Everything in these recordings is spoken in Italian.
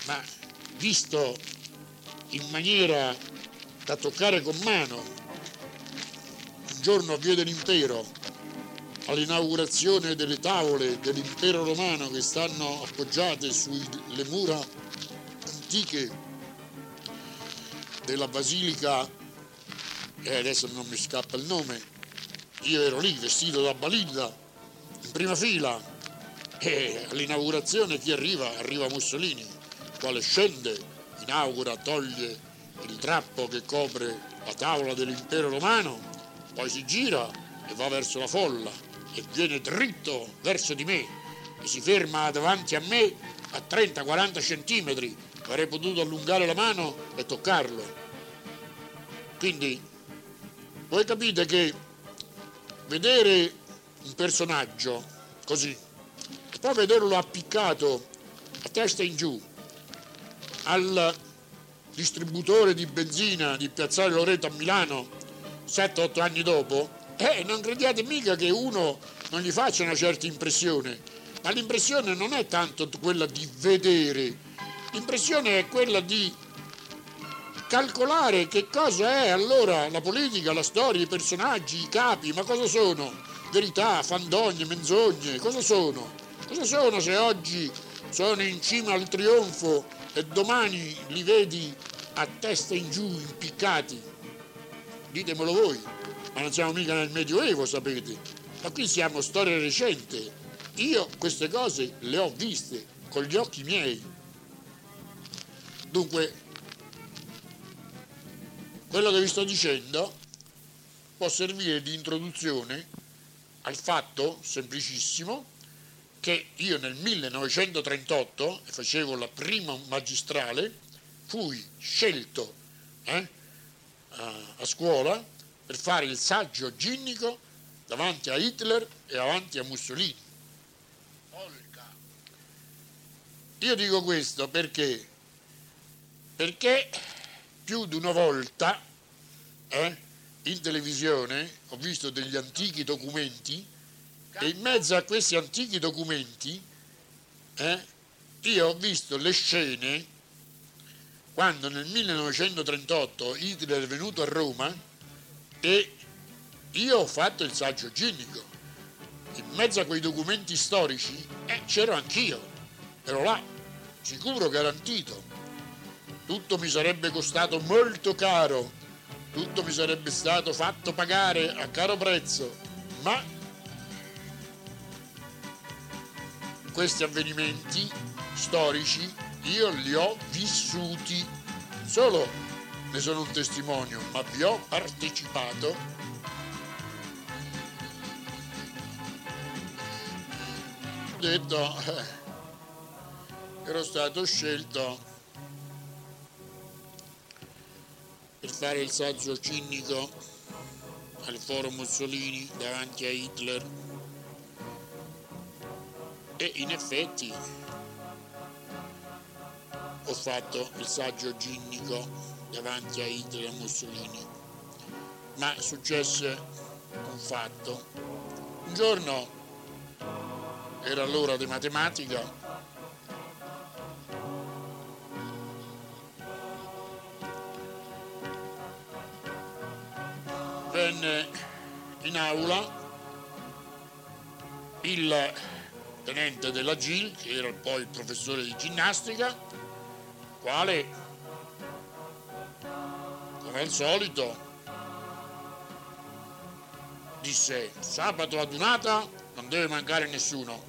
ma visto in maniera da toccare con mano, un giorno a Via dell'Impero, all'inaugurazione delle tavole dell'Impero Romano che stanno appoggiate sulle mura antiche della Basilica, e adesso non mi scappa il nome, io ero lì vestito da Balilla, in prima fila, e all'inaugurazione chi arriva? Arriva Mussolini, il quale scende, inaugura, toglie il drappo che copre la tavola dell'Impero Romano, poi si gira e va verso la folla e viene dritto verso di me e si ferma davanti a me a 30-40 centimetri. Avrei potuto allungare la mano e toccarlo. Quindi voi capite che vedere un personaggio così e poi vederlo appiccato a testa in giù al distributore di benzina di Piazzale Loreto a Milano 7-8 anni dopo, non crediate mica che uno non gli faccia una certa impressione, ma l'impressione non è tanto quella di vedere, l'impressione è quella di calcolare che cosa è allora la politica, la storia, i personaggi, i capi, ma cosa sono? Verità, fandonie, menzogne, cosa sono? Cosa sono se oggi sono in cima al trionfo e domani li vedi a testa in giù, impiccati? Ditemelo voi, ma non siamo mica nel Medioevo, sapete? Ma qui siamo storia recente. Io queste cose le ho viste con gli occhi miei. Dunque, quello che vi sto dicendo può servire di introduzione al fatto semplicissimo che io nel 1938, facevo la prima magistrale, fui scelto a scuola per fare il saggio ginnico davanti a Hitler e davanti a Mussolini. Io dico questo perché più di una volta in televisione ho visto degli antichi documenti e in mezzo a questi antichi documenti io ho visto le scene quando nel 1938 Hitler è venuto a Roma e io ho fatto il saggio ginnico. In mezzo a quei documenti storici c'ero anch'io, ero là, sicuro garantito. Tutto mi sarebbe costato molto caro, tutto mi sarebbe stato fatto pagare a caro prezzo, ma questi avvenimenti storici io li ho vissuti, solo ne sono un testimonio, ma vi ho partecipato. Ho detto, ero stato scelto per fare il saggio ginnico al foro Mussolini davanti a Hitler e in effetti ho fatto il saggio ginnico davanti a Hitler e Mussolini, ma successe un fatto. Un giorno era l'ora di matematica, venne in aula il tenente della GIL, che era poi il professore di ginnastica, quale, come al solito, disse: sabato adunata non deve mancare nessuno.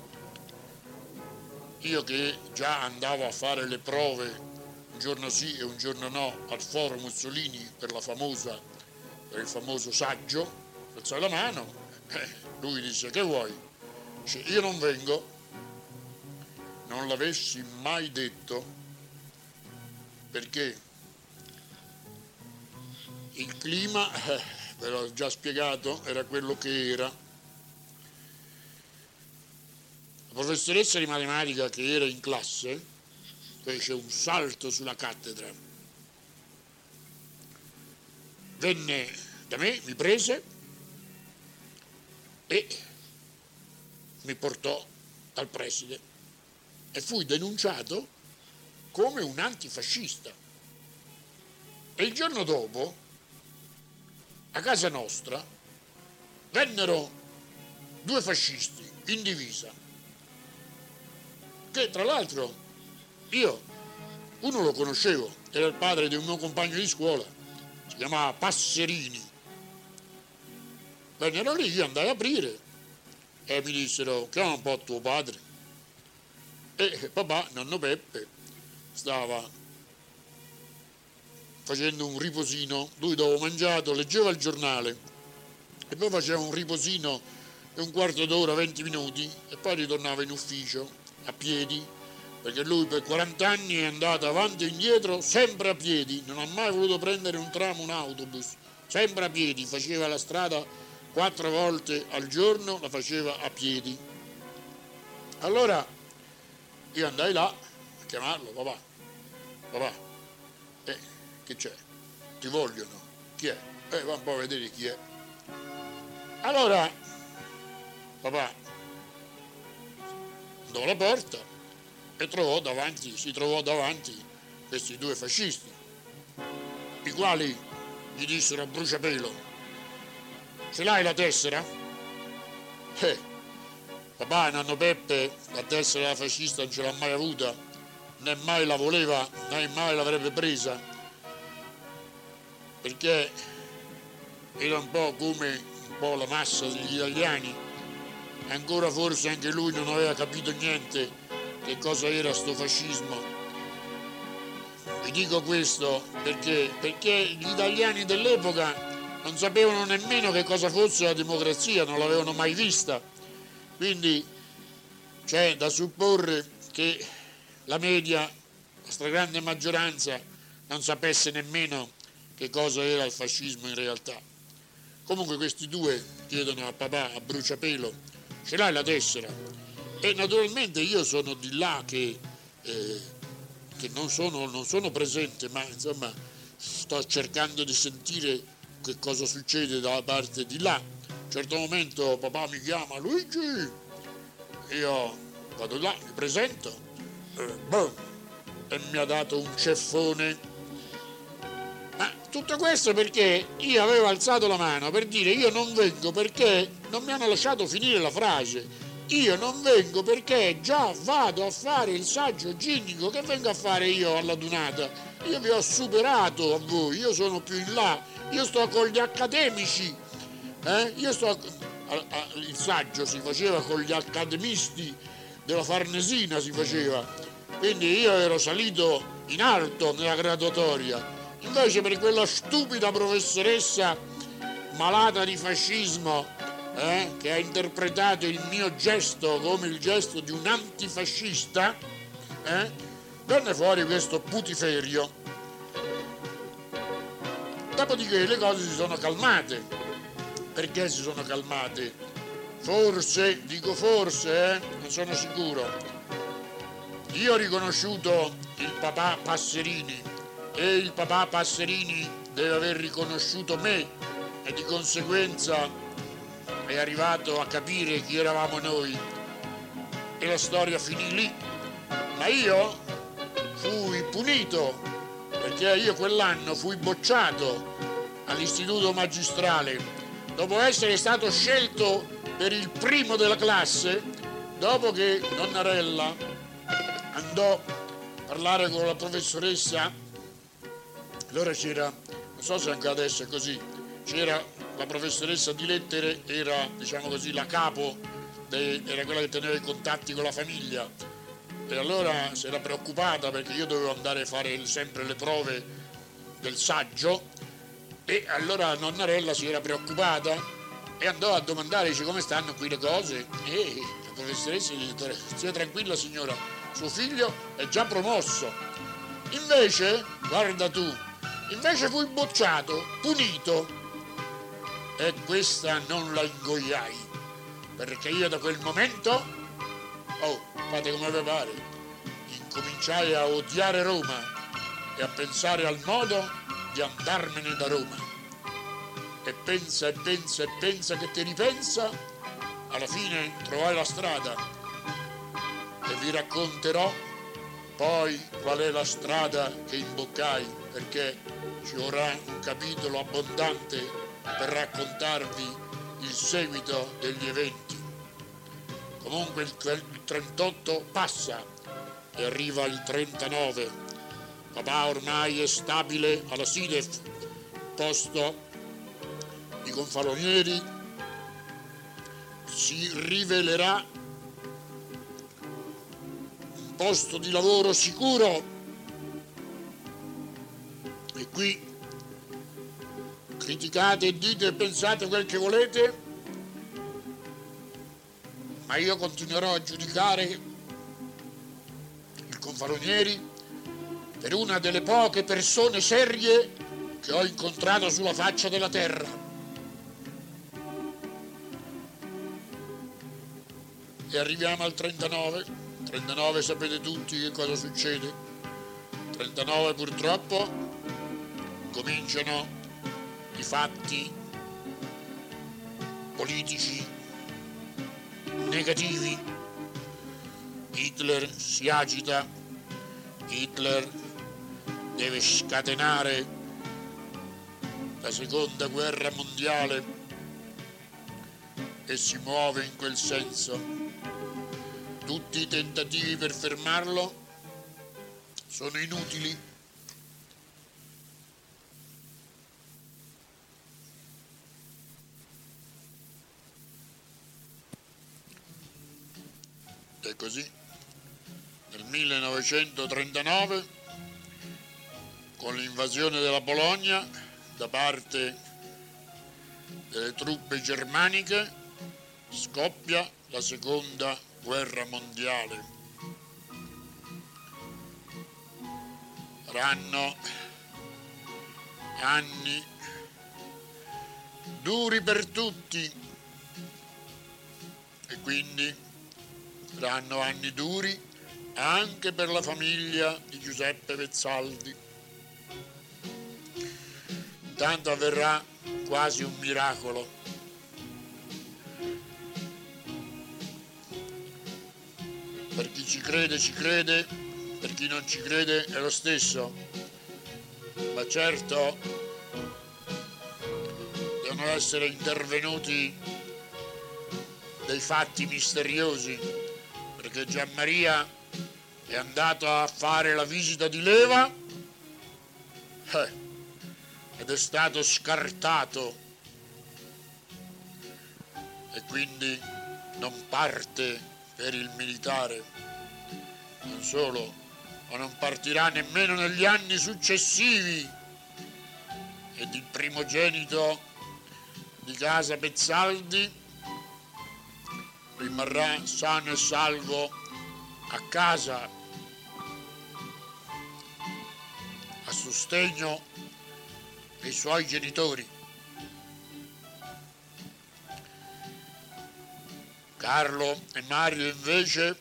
Io che già andavo a fare le prove un giorno sì e un giorno no al foro Mussolini per il famoso saggio, alzai la mano, lui disse: che vuoi? Dice: io non vengo. Non l'avessi mai detto, perché il clima, ve l'ho già spiegato, era quello che era. La professoressa di matematica che era in classe fece un salto sulla cattedra, venne da me, mi prese e mi portò al preside e fui denunciato come un antifascista. E il giorno dopo, a casa nostra, vennero 2 fascisti in divisa, che tra l'altro io, uno lo conoscevo, era il padre di un mio compagno di scuola, si chiamava Passerini. Vennero lì, io andai a aprire e mi dissero: chiama un po' tuo padre. E papà, nonno Peppe, stava facendo un riposino. Lui dopo mangiato leggeva il giornale e poi faceva un riposino di un quarto d'ora, 20 minuti, e poi ritornava in ufficio a piedi, perché lui per 40 anni è andato avanti e indietro sempre a piedi, non ha mai voluto prendere un tram, un autobus, sempre a piedi, faceva la strada 4 volte al giorno, la faceva a piedi. Allora io andai là a chiamarlo: papà, che c'è? Ti vogliono? Chi è? Va un po' a vedere chi è. Allora papà andò alla porta e si trovò davanti questi 2 fascisti, i quali gli dissero a bruciapelo: ce l'hai la tessera? Papà, nonno Peppe, la tessera della fascista non ce l'ha mai avuta, né mai la voleva, né mai l'avrebbe presa, perché era un po' come un po' la massa degli italiani. Ancora forse anche lui non aveva capito niente che cosa era sto fascismo. Vi dico questo perché gli italiani dell'epoca non sapevano nemmeno che cosa fosse la democrazia, non l'avevano mai vista. Quindi c'è da supporre che la media, la stragrande maggioranza, non sapesse nemmeno che cosa era il fascismo in realtà. Comunque questi 2 chiedono a papà a bruciapelo: ce l'hai la tessera? E naturalmente io sono di là che non sono presente, ma insomma sto cercando di sentire che cosa succede dalla parte di là. A un certo momento papà mi chiama: Luigi, io vado là, mi presento, e mi ha dato un ceffone. Ma tutto questo perché io avevo alzato la mano per dire: io non vengo perché non mi hanno lasciato finire la frase. Io non vengo perché già vado a fare il saggio ginnico. Che vengo a fare io alla dunata? Io vi ho superato a voi, io sono più in là, io sto con gli accademici, il saggio si faceva con gli accademisti della Farnesina, si faceva, quindi io ero salito in alto nella graduatoria. Invece per quella stupida professoressa malata di fascismo, che ha interpretato il mio gesto come il gesto di un antifascista, venne fuori questo putiferio. Dopodiché le cose si sono calmate. Perché si sono calmate? Forse, dico forse, non sono sicuro. Io ho riconosciuto il papà Passerini e il papà Passerini deve aver riconosciuto me e di conseguenza è arrivato a capire chi eravamo noi e la storia finì lì. Ma io fui punito perché io quell'anno fui bocciato all'istituto magistrale dopo essere stato scelto per il primo della classe, dopo che Nonnarella andò a parlare con la professoressa. Allora c'era, non so se anche adesso è così, c'era la professoressa di lettere, era diciamo così la capo, era quella che teneva i contatti con la famiglia, e allora si era preoccupata perché io dovevo andare a fare sempre le prove del saggio, e allora Nonnarella si era preoccupata e andò a domandare, dice: come stanno qui le cose? E la professoressa gli disse: stia tranquilla signora, suo figlio è già promosso. Invece, guarda tu, invece fui bocciato, punito, e questa non la ingoiai, perché io da quel momento, fate come vi pare, incominciai a odiare Roma e a pensare al modo di andarmene da Roma. E pensa che ti ripensa, alla fine trovai la strada, e vi racconterò Poi qual è la strada che imboccai, perché ci vorrà un capitolo abbondante per raccontarvi il seguito degli eventi. Comunque il 38 passa e arriva il 39. Papà ormai è stabile alla SIDEF, posto di Confalonieri, si rivelerà un posto di lavoro sicuro. E qui criticate e dite e pensate quel che volete, ma io continuerò a giudicare il Confalonieri per una delle poche persone serie che ho incontrato sulla faccia della terra. E arriviamo al 39. 39 sapete tutti che cosa succede. 39 purtroppo cominciano i fatti politici negativi. Hitler si agita, Hitler deve scatenare la seconda guerra mondiale e si muove in quel senso. Tutti i tentativi per fermarlo sono inutili. E così nel 1939, con l'invasione della Polonia da parte delle truppe germaniche, scoppia la seconda guerra mondiale. Saranno anni duri per tutti e quindi saranno anni duri anche per la famiglia di Giuseppe Pezzaldi. Intanto avverrà quasi un miracolo. Per chi ci crede, per chi non ci crede è lo stesso. Ma certo devono essere intervenuti dei fatti misteriosi, perché Gianmaria è andato a fare la visita di leva ed è stato scartato e quindi non parte per il militare. Non solo, ma non partirà nemmeno negli anni successivi, ed il primogenito di casa Pezzaldi rimarrà sano e salvo a casa a sostegno dei suoi genitori. Carlo e Mario invece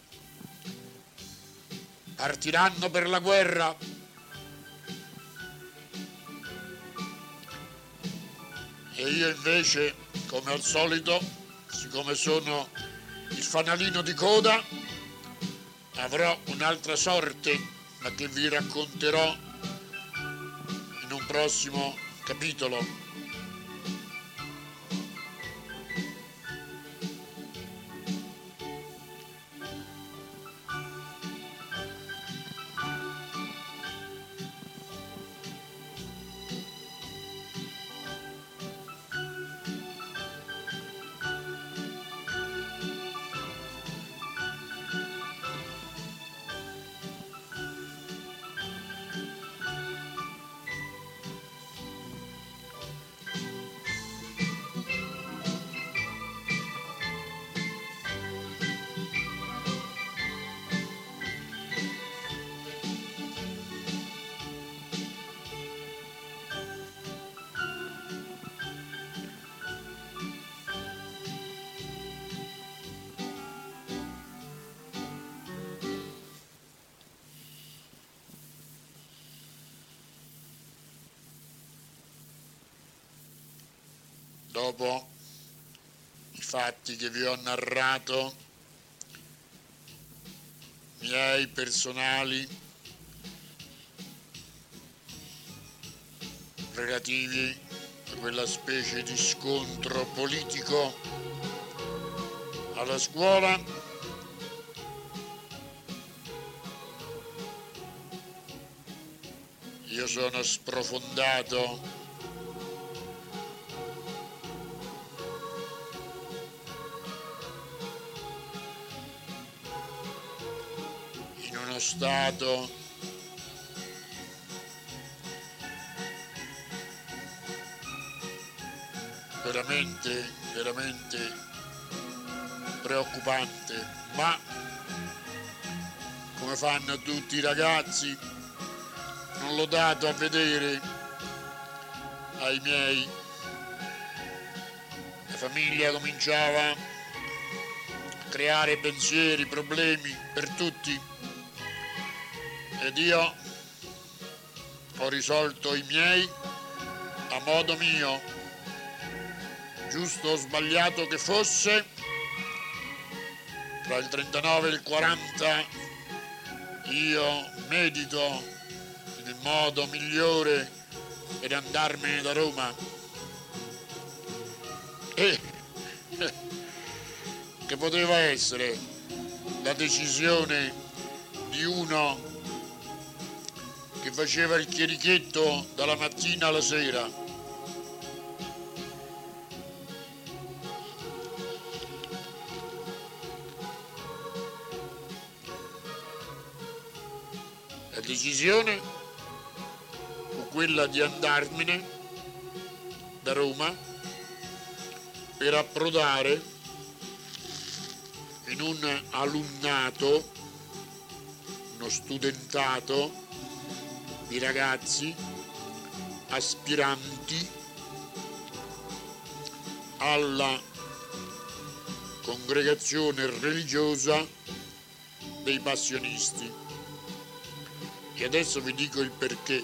partiranno per la guerra e io invece, come al solito, siccome sono il fanalino di coda, avrò un'altra sorte, ma che vi racconterò in un prossimo capitolo. Dopo i fatti che vi ho narrato, miei personali, relativi a quella specie di scontro politico alla scuola. Io sono sprofondato in uno stato veramente preoccupante, ma come fanno tutti i ragazzi non l'ho dato a vedere ai miei. La famiglia cominciava a creare pensieri, problemi per tutti ed io ho risolto i miei a modo mio, giusto o sbagliato che fosse. Tra il 39 e il 40 io medito il modo migliore per andarmene da Roma e che poteva essere la decisione di uno che faceva il chierichetto dalla mattina alla sera. La decisione fu quella di andarmene da Roma per approdare in un alunnato, uno studentato di ragazzi aspiranti alla congregazione religiosa dei passionisti. E adesso vi dico il perché.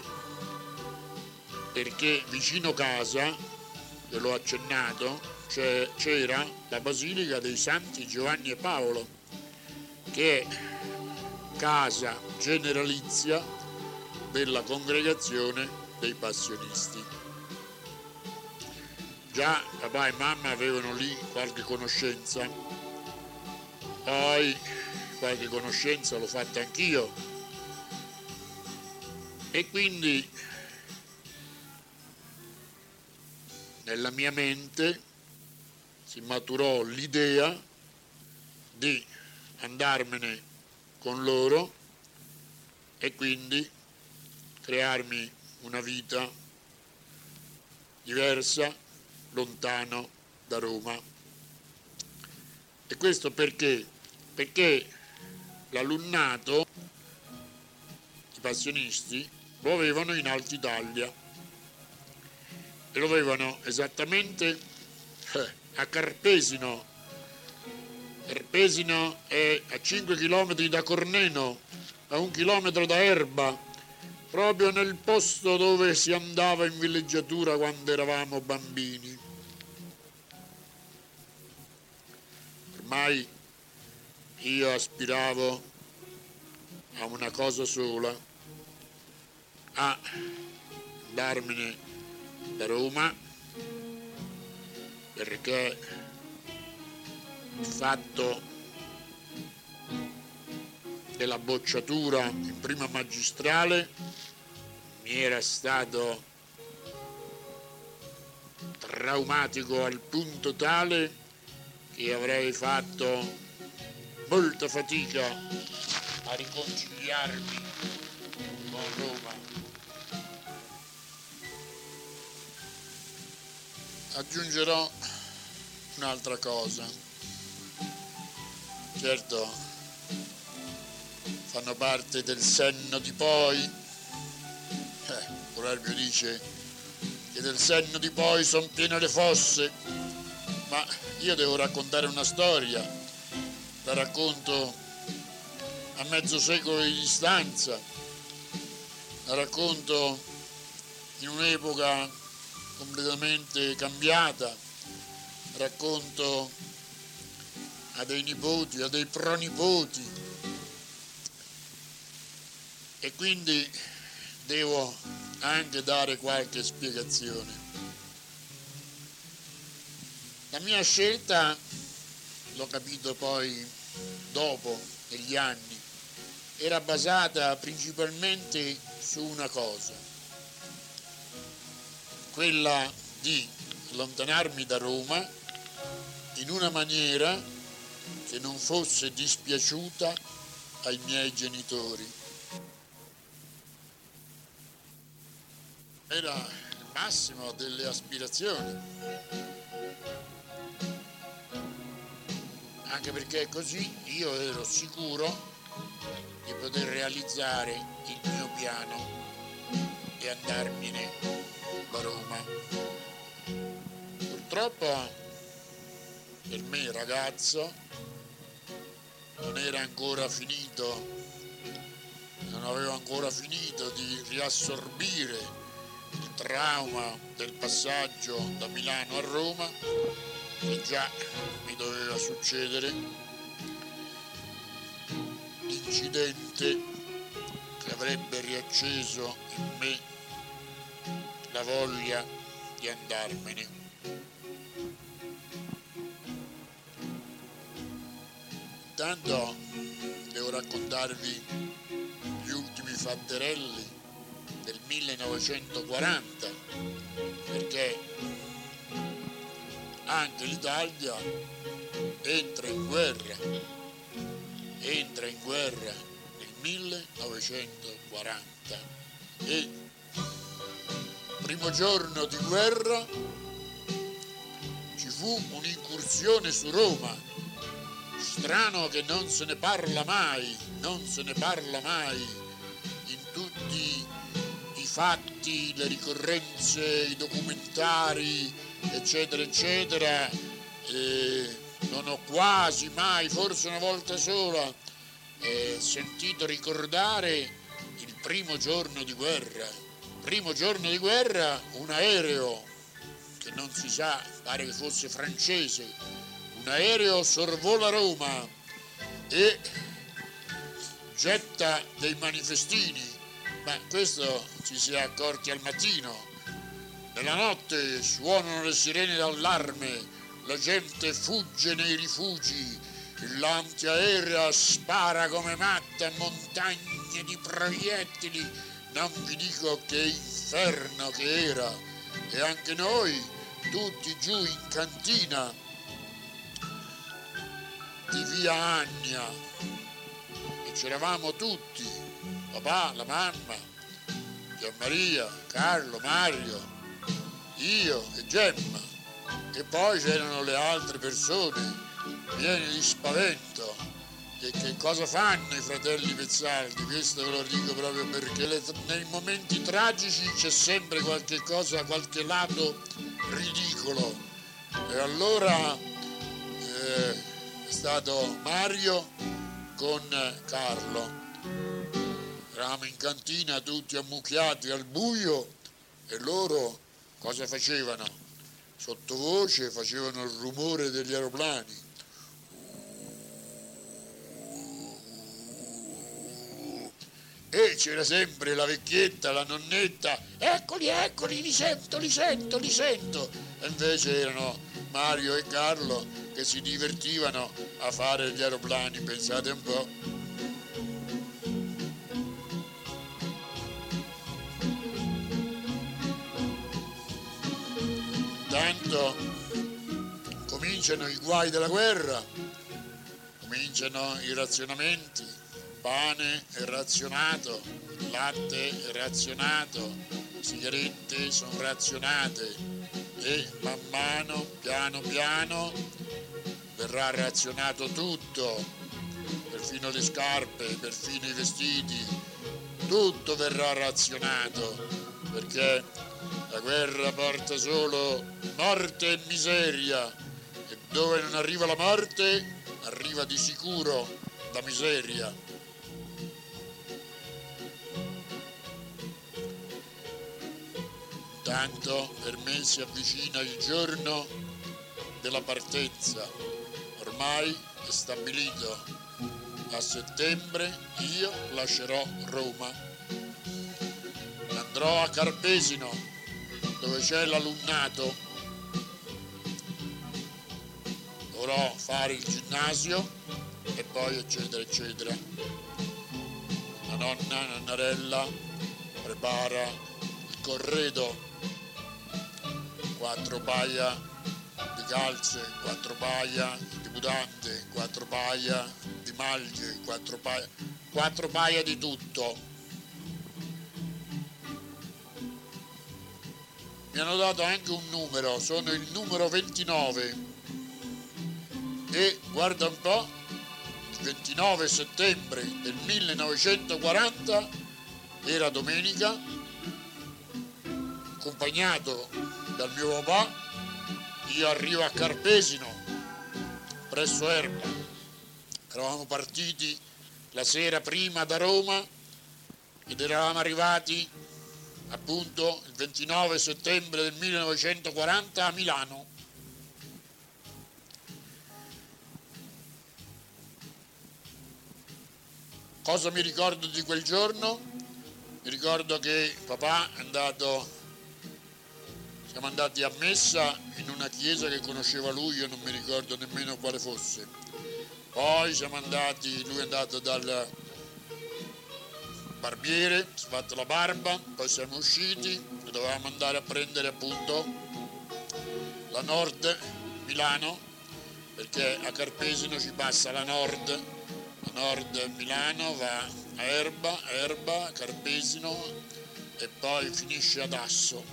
Perché vicino casa, ve l'ho accennato, c'era la Basilica dei Santi Giovanni e Paolo, che è casa generalizia della congregazione dei passionisti. Già papà e mamma avevano lì qualche conoscenza, poi qualche conoscenza l'ho fatta anch'io e quindi nella mia mente si maturò l'idea di andarmene con loro e quindi crearmi una vita diversa, lontano da Roma. E questo perché? Perché l'alunnato, i passionisti, lo avevano in Alta Italia e lo avevano esattamente a Carpesino. Carpesino è a 5 km da Corneno, a 1 chilometro da Erba, proprio nel posto dove si andava in villeggiatura quando eravamo bambini. Ormai io aspiravo a una cosa sola, a andarmene da Roma, perché il fatto della bocciatura in prima magistrale mi era stato traumatico al punto tale che avrei fatto molta fatica a riconciliarmi con Roma. Aggiungerò un'altra cosa. Certo, fanno parte del senno di poi. Il proverbio dice che del senno di poi sono piene le fosse, ma io devo raccontare una storia, la racconto a mezzo secolo di distanza, la racconto in un'epoca completamente cambiata, racconto a dei nipoti, a dei pronipoti e quindi devo anche dare qualche spiegazione. La mia scelta, l'ho capito poi dopo, negli anni, era basata principalmente su una cosa, quella di allontanarmi da Roma in una maniera che non fosse dispiaciuta ai miei genitori. Era il massimo delle aspirazioni, anche perché così io ero sicuro di poter realizzare il mio piano e andarmene da Roma. Purtroppo per me ragazzo non avevo ancora finito di riassorbire il trauma del passaggio da Milano a Roma, che già mi doveva succedere, l'incidente che avrebbe riacceso in me la voglia di andarmene. Intanto devo raccontarvi gli ultimi fatterelli del 1940, perché anche l'Italia entra in guerra nel 1940 e primo giorno di guerra ci fu un'incursione su Roma. Strano che non se ne parla mai in tutti i fatti, le ricorrenze, i documentari, eccetera, eccetera. Non ho quasi mai, forse una volta sola, sentito ricordare il primo giorno di guerra. Primo giorno di guerra, un aereo, che non si sa, pare che fosse francese, un aereo sorvola Roma e getta dei manifestini, ma questo ci si è accorti al mattino. Nella notte suonano le sirene d'allarme, la gente fugge nei rifugi, l'antiaerea spara come matta, montagne di proiettili, non vi dico che inferno che era. E anche noi, tutti giù in cantina di via Annia, e c'eravamo tutti, papà, la mamma, Gianmaria, Carlo, Mario, io e Gemma, e poi c'erano le altre persone piene di spavento. E che cosa fanno i fratelli Pezzaldi? Questo ve lo dico proprio perché nei momenti tragici c'è sempre qualche cosa, qualche lato ridicolo, e allora è stato Mario con Carlo. Eravamo in cantina tutti ammucchiati al buio e loro cosa facevano? Sottovoce facevano il rumore degli aeroplani. E c'era sempre la vecchietta, la nonnetta, eccoli, li sento. E invece erano Mario e Carlo che si divertivano a fare gli aeroplani, pensate un po'. Tanto cominciano i guai della guerra, cominciano i razionamenti, pane è razionato, latte è razionato, sigarette sono razionate e man mano, piano piano, verrà razionato tutto, perfino le scarpe, perfino i vestiti, tutto verrà razionato, perché la guerra porta solo morte e miseria, e dove non arriva la morte arriva di sicuro la miseria. Tanto per me si avvicina il giorno della partenza, ormai è stabilito, a settembre io lascerò Roma, andrò andrò a Carpesino, dove c'è l'alunnato, dovrò fare il ginnasio e poi eccetera eccetera. La nonnarella prepara il corredo, 4 paia di calze, 4 paia di mutande, 4 paia di maglie, 4 paia di tutto. Mi hanno dato anche un numero, sono il numero 29 e guarda un po', il 29 settembre del 1940 era domenica, accompagnato dal mio papà, io arrivo a Carpesino, presso Erba. Eravamo partiti la sera prima da Roma ed eravamo arrivati appunto il 29 settembre del 1940 a Milano. Cosa mi ricordo di quel giorno? Mi ricordo che papà siamo andati a messa in una chiesa che conosceva lui, io non mi ricordo nemmeno quale fosse. Poi lui è andato dal barbiere, si è fatto la barba, poi siamo usciti e dovevamo andare a prendere appunto la Nord Milano, perché a Carpesino ci passa la Nord Milano va a Erba, Carpesino e poi finisce ad Asso.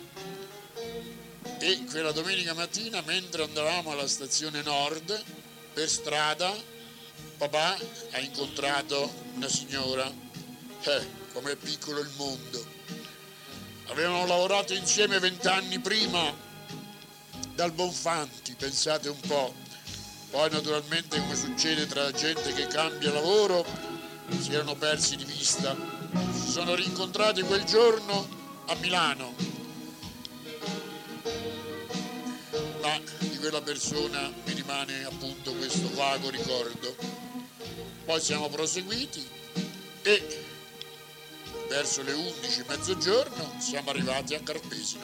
E quella domenica mattina, mentre andavamo alla stazione Nord, per strada papà ha incontrato una signora. Com'è piccolo il mondo. Avevano lavorato insieme 20 anni prima dal Bonfanti, pensate un po'. Poi naturalmente, come succede tra la gente che cambia lavoro, si erano persi di vista. Si sono rincontrati quel giorno a Milano. Ma di quella persona mi rimane appunto questo vago ricordo. Poi siamo proseguiti e verso le 11, mezzogiorno, siamo arrivati a Carpesino.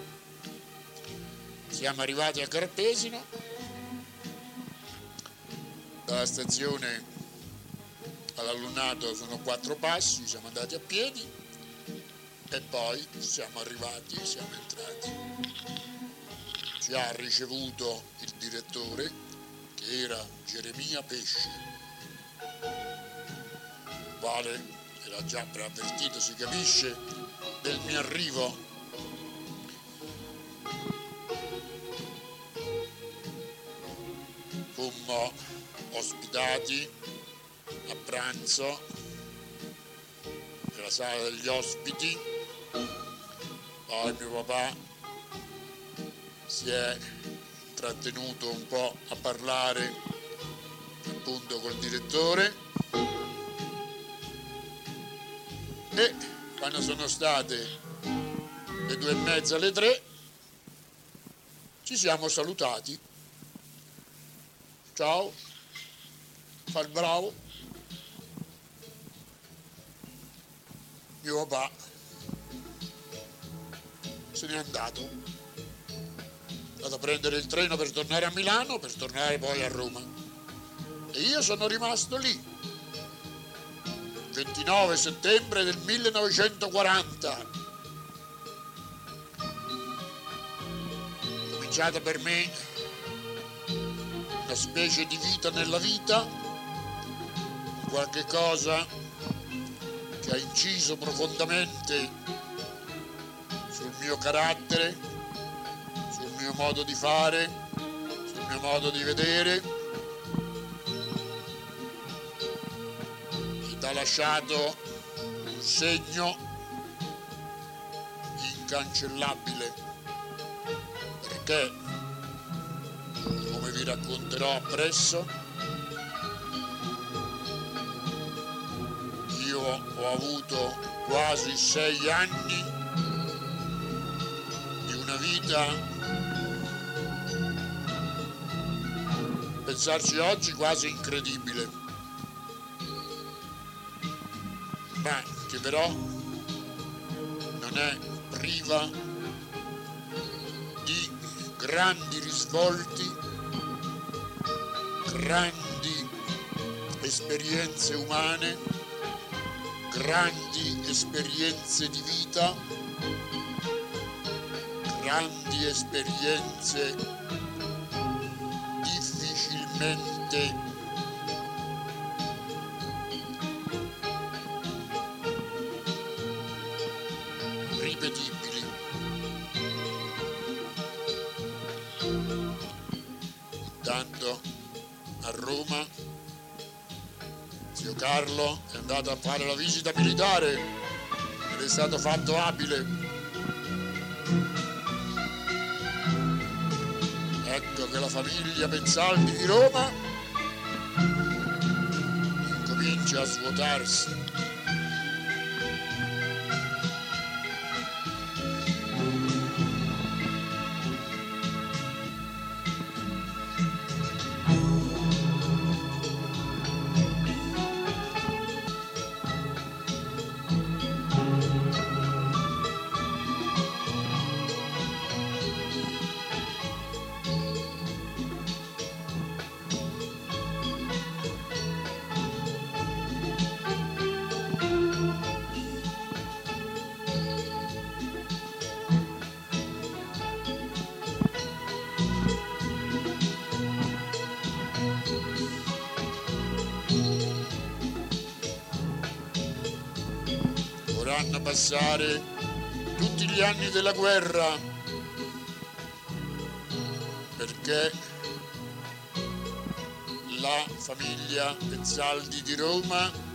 Dalla stazione all'alunnato sono 4 passi, siamo andati a piedi e poi siamo entrati. Ci ha ricevuto il direttore, che era Geremia Pesce, il quale era già preavvertito, si capisce, del mio arrivo. Fummo ospitati a pranzo nella sala degli ospiti, poi mio papà si è trattenuto un po' a parlare appunto col direttore. E quando sono state le 2:30, le 3, ci siamo salutati. Ciao, fa il bravo. Mio papà se n'è andato a prendere il treno per tornare a Milano, per tornare poi a Roma. E io sono rimasto lì. 29 settembre del 1940. Cominciata per me una specie di vita nella vita, qualche cosa che ha inciso profondamente sul mio carattere, sul mio modo di fare, sul mio modo di vedere. Ha lasciato un segno incancellabile, perché, come vi racconterò appresso, io ho avuto quasi 6 anni di una vita, pensarci oggi, quasi incredibile, ma che però non non è priva di grandi risvolti, grandi esperienze umane, grandi esperienze di vita, grandi esperienze difficilmente ripetibili. Intanto a Roma zio Carlo è andato a fare la visita militare ed è stato fatto abile. Ecco che la famiglia Pezzaldi di Roma comincia a svuotarsi. Vorranno passare tutti gli anni della guerra, perché la famiglia Pezzaldi di Roma